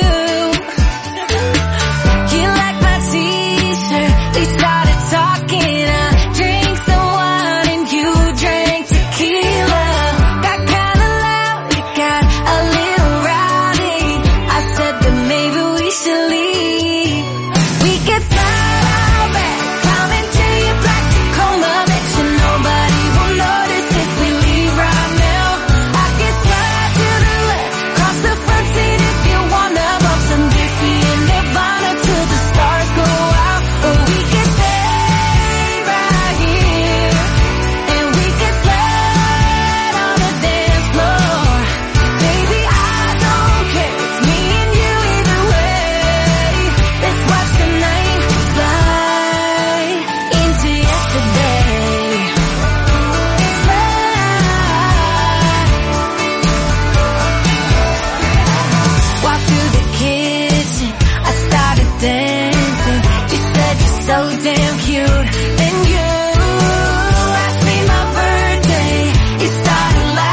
You liked my t-shirt, we started talking. I drank some wine and you drank tequila. Got kinda loud, it got a little rowdy. I said that maybe we should leave. We could start cute. Then you asked me my birthday. You started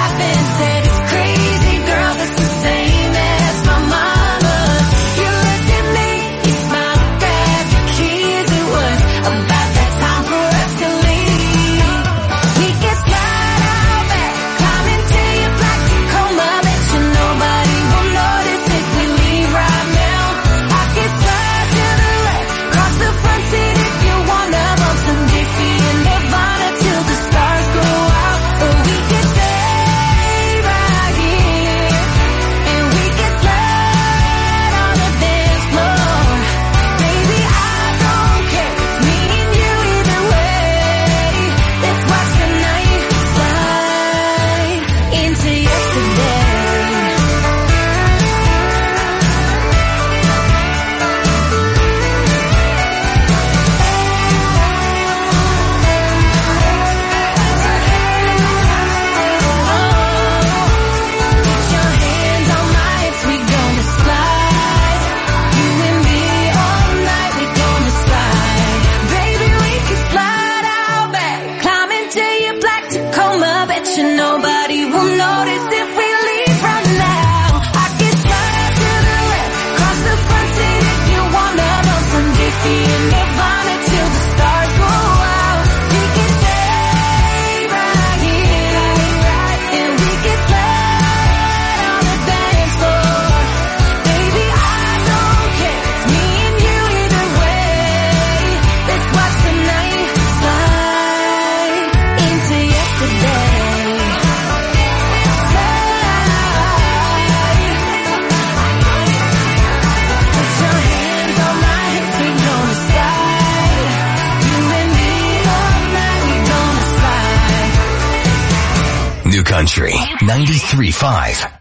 Country ninety-three point five.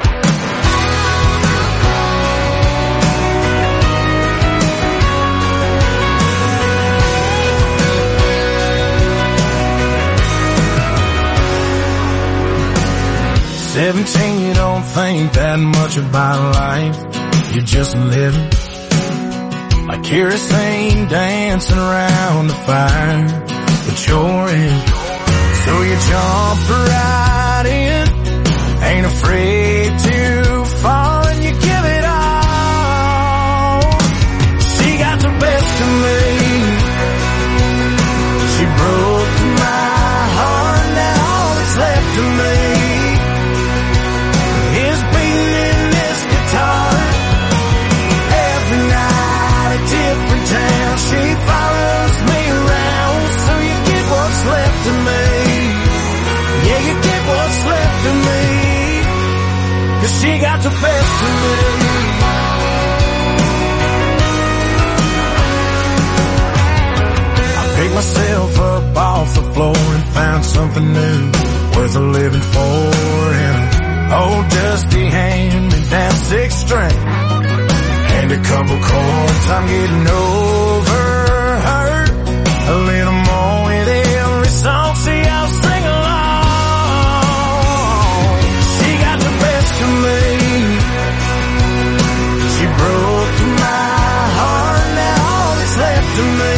Seventeen, you don't think that much about life. You're just living like kerosene dancing around the fire, but you're in. So you jump right in, ain't afraid to fall, and you give it all. She got the best of me. She broke my heart, now all that's left of me is beating in this guitar. Every night a different town, she follows me around, so you get what's left of me. Yeah, you get what's left of me, 'cause she got the best of me. I picked myself up off the floor and found something new, worth a living for, and old dusty hand-me-down six string, and a couple chords. I'm getting over her a little more with every song. See, I'll sing along. She got the best of me. She broke my heart, now all that's left of me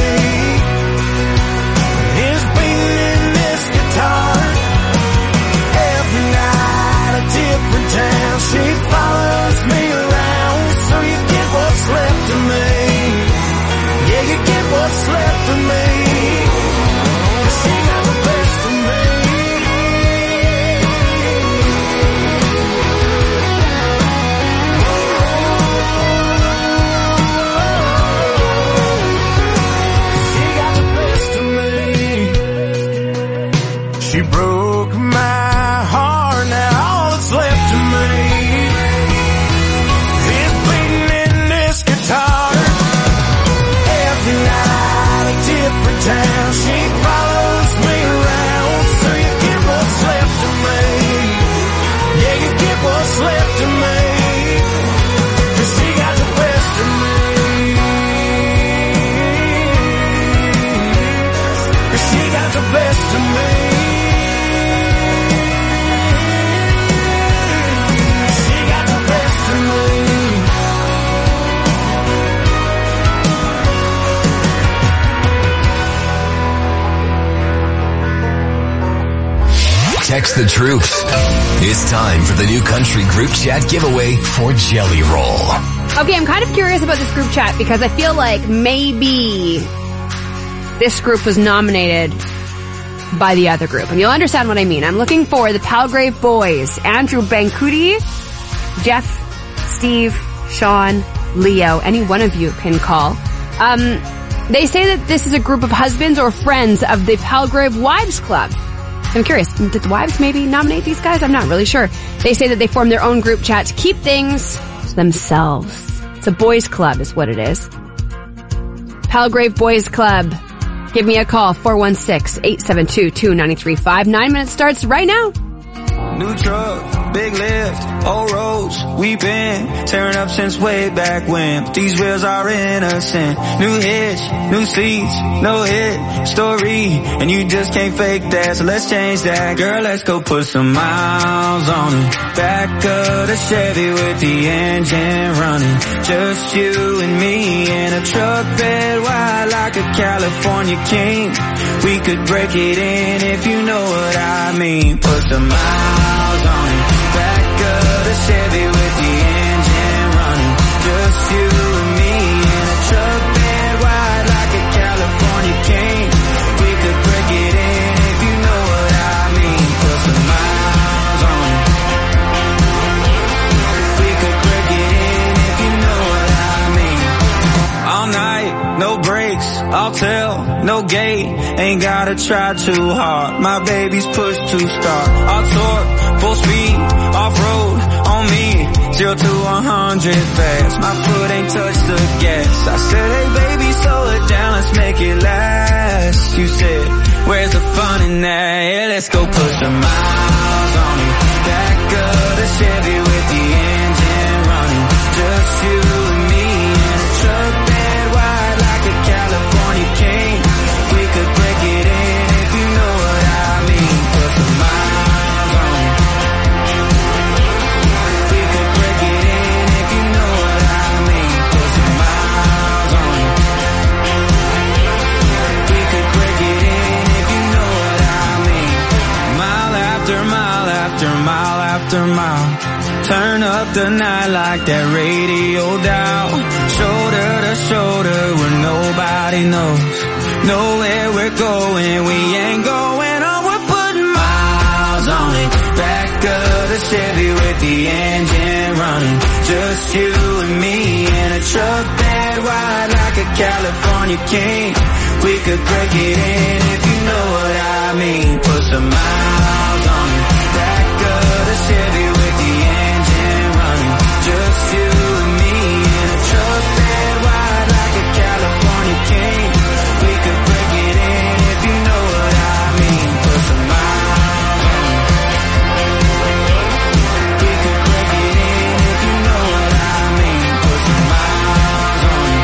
is beating in this guitar. Every night a different town, she follows me around, so you get what's left of me. Yeah, you get what's left of me, 'cause she got the best of me. She got the best of me. She broke my heart, now all that's left of me is beating in this guitar. Every night a different town, she follows me around, so you get what's left of me. Yeah, you get what's left of me, 'cause she got the best of me. 'Cause she got the best of me. She got the best of me. Text the truth. It's time for the New Country Group Chat giveaway for Jelly Roll. Okay, I'm kind of curious about this group chat because I feel like maybe this group was nominated by the other group. And you'll understand what I mean. I'm looking for the Palgrave Boys. Andrew Bancuti, Jeff, Steve, Sean, Leo. Any one of you can call. Um, they say that this is a group of husbands or friends of the Palgrave Wives Club. I'm curious, did the wives maybe nominate these guys? I'm not really sure. They say that they form their own group chat to keep things to themselves. It's a boys club is what it is. Palgrave Boys Club. Give me a call, four one six, eight seven two, two nine three five. Nine minutes starts right now. New truck, big lift, old roads, we been tearing up since way back when. But these wheels are innocent. New hitch, new seats, no hit story, and you just can't fake that. So let's change that, girl. Let's go put some miles on it. Back of the Chevy with the engine running. Just you and me in a truck bed wide like a California king. We could break it in if you know what I mean. Put some miles on it. Back of the Chevy with the engine running. Just you and me in a truck bed wide like a California king. We could break it in if you know what I mean. Put some miles on it. We could break it in if you know what I mean. All night, no brakes, I'll tell, no gate. Ain't gotta try too hard. My baby's push to start. I'll torque, full speed, off-road, on me. Zero to a hundred fast. My foot ain't touched the gas. I said, hey baby, slow it down, let's make it last. You said, Where's the fun in that? Yeah, let's go put some miles on it. Back of the Chevy with the engine running. Just you and me in a truck bed wide like a California king. We could break it in if you know what I mean. Put some miles on it. We could break it in if you know what I mean. Put some miles on it. We could break it in if you know what I mean. Mile after mile after mile after mile. Turn up the night like that radio dial. Shoulder to shoulder where nobody knows. Know where we're going, we ain't going home. We're putting miles on it. Back of the Chevy with the engine running. Just you and me in a truck bed wide like a California king. We could break it in if you know what I mean. Put some miles on it. Back of the Chevy with the engine running. Just you and me in a truck bed wide like a California king. We could break it in if you know what I mean. Put some miles on it. We could break it in if you know what I mean. Put some miles on it.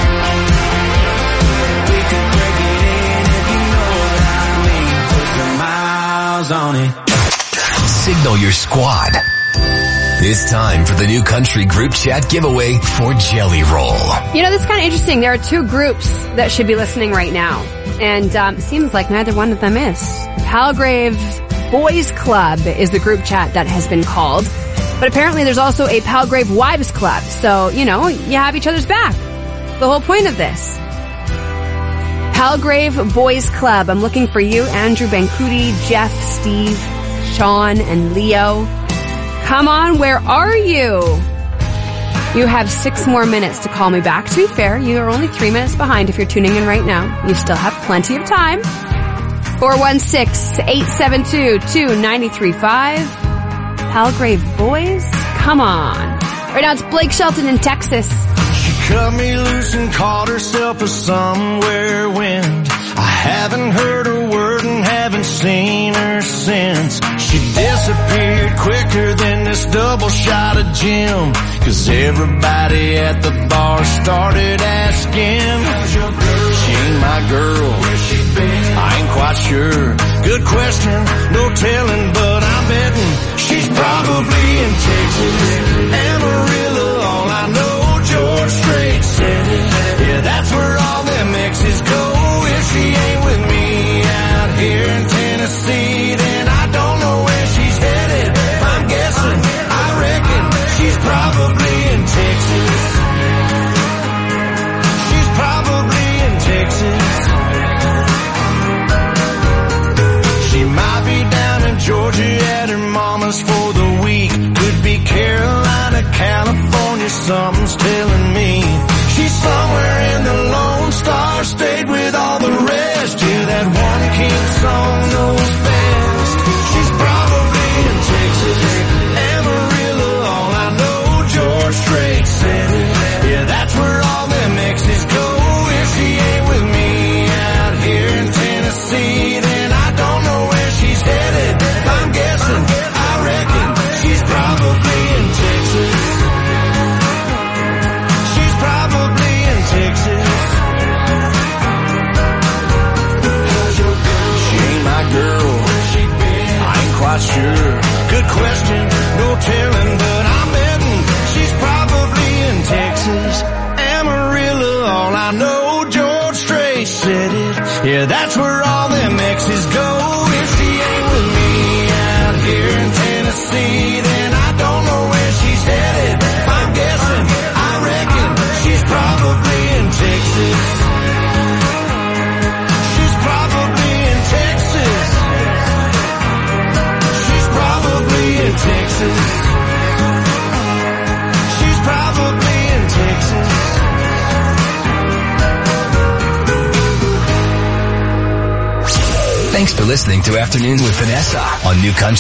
We could break it in if you know what I mean. Put some miles on it. Signal your squad. It's time for the New Country Group Chat giveaway for Jelly Roll. You know, this is kind of interesting. There are two groups that should be listening right now. And um, it seems like neither one of them is. Palgrave Boys Club is the group chat that has been called. But apparently there's also a Palgrave Wives Club. So, you know, you have each other's back. The whole point of this. Palgrave Boys Club. I'm looking for you, Andrew Bancuti, Jeff, Steve, Sean, and Leo. Come on, where are you? You have six more minutes to call me back. To be fair, you are only three minutes behind if you're tuning in right now. You still have plenty of time. four one six, eight seven two, two nine three five. Palgrave Boys, come on. Right now it's Blake Shelton in Texas. She cut me loose and called herself a somewhere wind. I haven't heard a word and haven't seen her since. She disappeared quicker than this double shot of Jim. Cause everybody at the bar started asking, she ain't my girl, where's she been? I ain't quite sure. Good question, no telling, but I'm betting she's probably in Texas. Amarillo, all I know, George Strait said it. Yeah, that's where all them exes go. If she ain't with me out here in Tennessee, then I don't know where she's headed. I'm guessing, I reckon she's probably in Texas. She's probably in Texas. She might be down in Georgia at her mama's for the week. Could be Carolina, California, something's telling me. She's somewhere in the Lone Star State with all the rest. Yeah, that one king song knows best. She's probably in Texas. Amarillo, all I know, George Strait said it. Yeah, that's where all them exes go. If she ain't with me out here in Tennessee, then I don't know where she's headed. I'm guessing, I reckon she's probably in Texas. She's probably in Texas. She ain't my girl, I ain't quite sure. Good question, no telling, but I'm betting she's probably in Texas. Amarillo, all I know, George Strait said it. Yeah, that's where all them exes go. If she ain't with me out here in Tennessee, then I don't know where she's headed. I'm guessing, I reckon she's probably in Texas. She's probably in Texas. She's probably in Texas. She's probably in Texas. Thanks for listening to Afternoons with Vanessa on New Country.